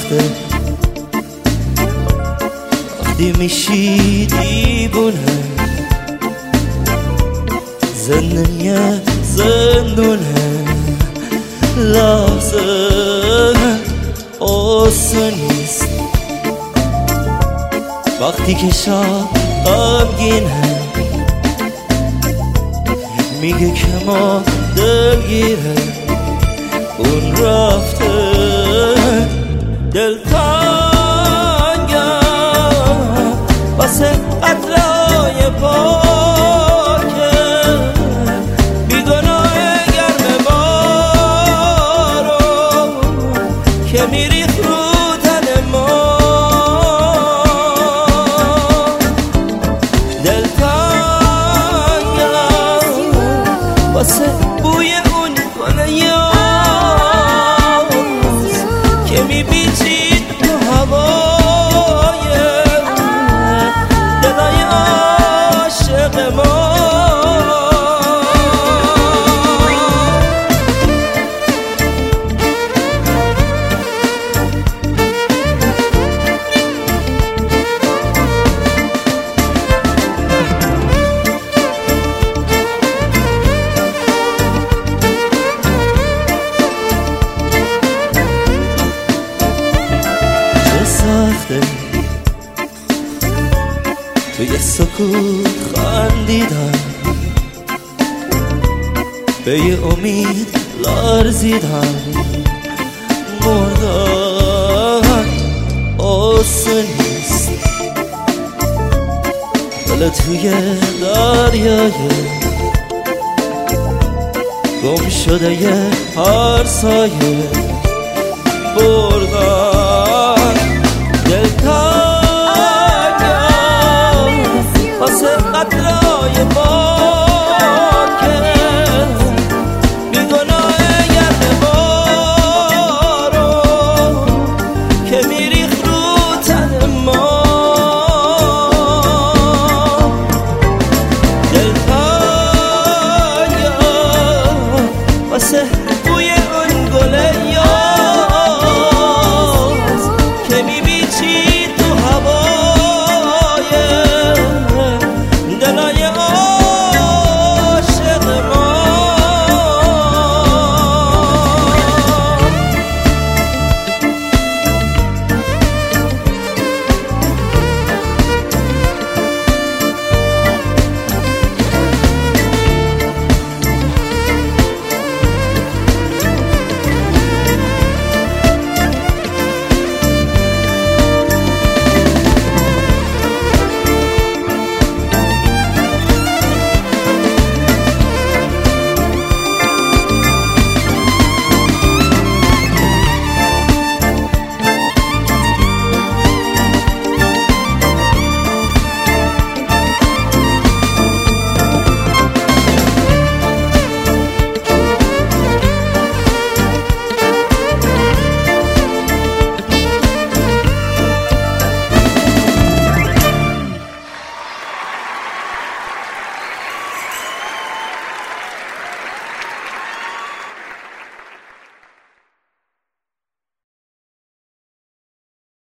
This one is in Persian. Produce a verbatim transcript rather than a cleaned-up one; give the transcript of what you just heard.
سخته وقتی میشی دیوونه، زندگی زندونه، لحظه آسون نیست وقتی که شب غمگینه، میگه که ما دلگیره، اون رفته دلتنگم واسه قتلای پاکه بیگناه گرم ما رو که میریخ رو تن ما، دلتنگم واسه بوی اون گل یاس که میپیچید تو هوای دلای عاشق ما. سخته توی سکوت خندیدن، به یه امید لرزیدن، مردن آسون نیست، دل توی دریای گم شده یه هر سایه بردن